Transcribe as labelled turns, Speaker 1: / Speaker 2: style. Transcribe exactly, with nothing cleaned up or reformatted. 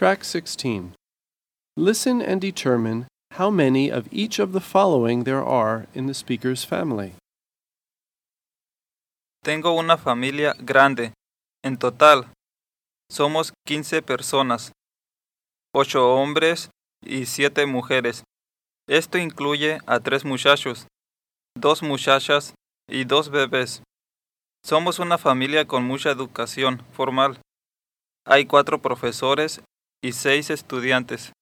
Speaker 1: Track sixteen. Listen and determine how many of each of the following there are in the speaker's family.
Speaker 2: Tengo una familia grande. En total, somos quince personas, ocho hombres y siete mujeres. Esto incluye a tres muchachos, dos muchachas y dos bebés. Somos una familia con mucha educación formal. Hay cuatro profesores y seis estudiantes.